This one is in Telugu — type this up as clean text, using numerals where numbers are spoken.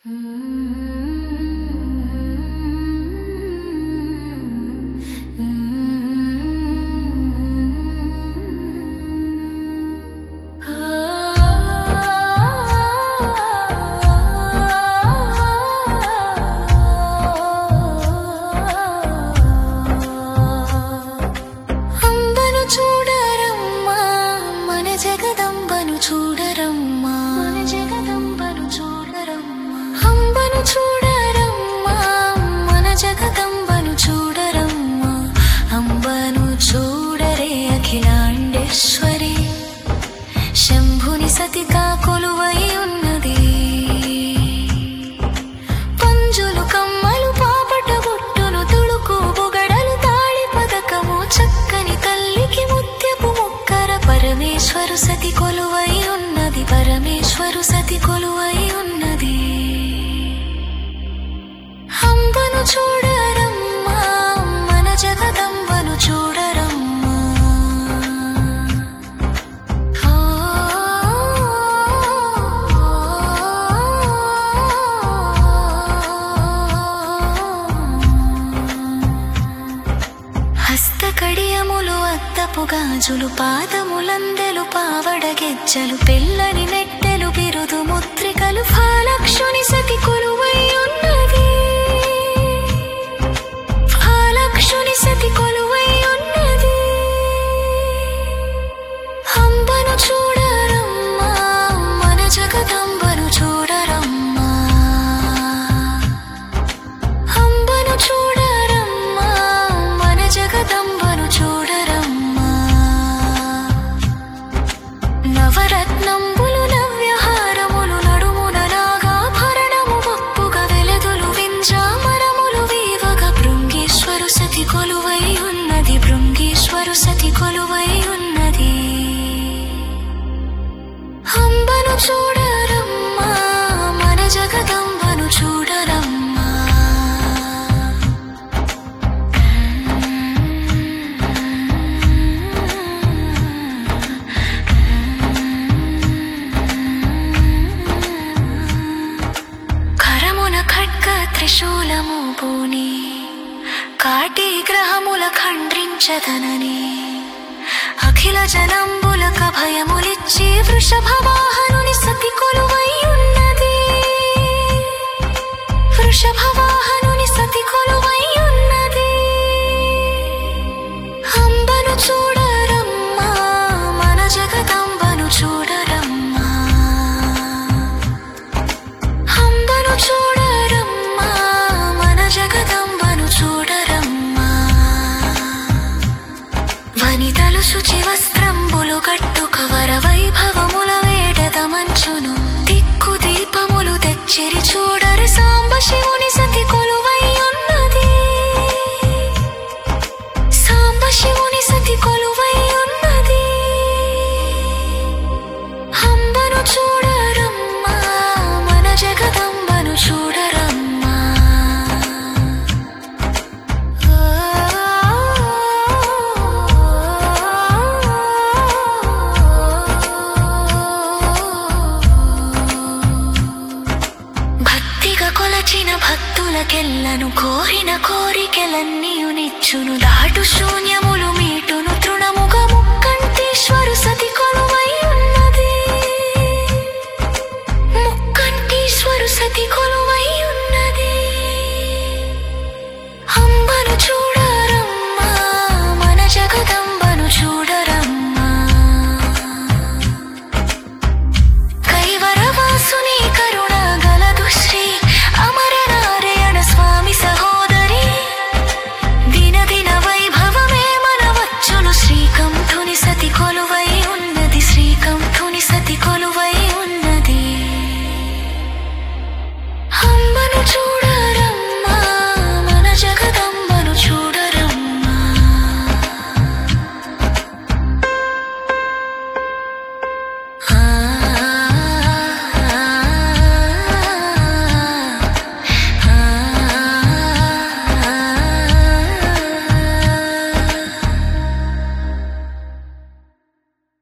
చూడరే అఖిలాండేశ్వరి శంభుని సతిగా కొలువై ఉన్నది. పంజులు కమ్మలు పాపట బుట్టును తుడుకు బుగడలు తాళి పదకము చక్కని తల్లికి ముత్యపు ముక్కర పరమేశ్వరు సతి కొలువై ఉన్నది. పరమేశ్వరు సతి కొలువై ఉన్నది. అంబను చూడరమ్మా మన జగదంబను చూడరమ్మా. హస్తకడియములు అద్దపు గాజులు పాదములందెలు పావడ గెజ్జలు పెళ్ళని నెట్టెలు బిరుదు ముద్రికలు ఫాలక్షుని సతి కొలువై ఉన్నది. ఫాలక్షుని సతి కొలువై ఉన్నది. అంబను చూడరమ్మా మన జగదంబను చూడరమ్మా. అంబను చూడరమ్మా మన జగదంబను చూడరమ్మా. నవరత్నంబులు నవ్యహారములు నడుమున నాగాభరణము వప్పుగా వెలదులు వింజామరములు వీవగా భృంగేశ్వరు సతి కొలువై ఉన్నది. భృంగేశ్వరు సతి కొలువై ఉన్నది. అంబను చూడరమ్మా మన జగదంబను చూడరమ్మా. కరమున ఖడ్గ త్రిశూలము పూని కాటి గ్రహముల ఖండ్రించదనని అఖిల జనంబులక భయములిచ్చి వృషభవాహనుని సతి కొలువై ఉన్నది. వృషభవాహనుని సతి కొలువై ఉన్నది. అంబను చూడరమ్మా మన జగదంబను చూడరమ్మా. అంబను చూడరమ్మా మన జగదంబను చూడరమ్మా. వనితలు శుచి వస్త్రంబులు గట్టుక వర వైభవముల వేడద మంచును దిక్కు దీపములు తెచ్చిరి చూడరు సాంబ శివుని సతి కొలువై ఉన్నది. సాంబ శివుని సతి కొలువై ఉన్నది. అంబను చూడరమ్మా మన జగదంబను చూడరమ్మా. భక్తిగా కొలచిన భక్తులకెల్లను కోరిన కోరికెలన్నీయునిచ్చును. దాటు శూన్యములు మీటు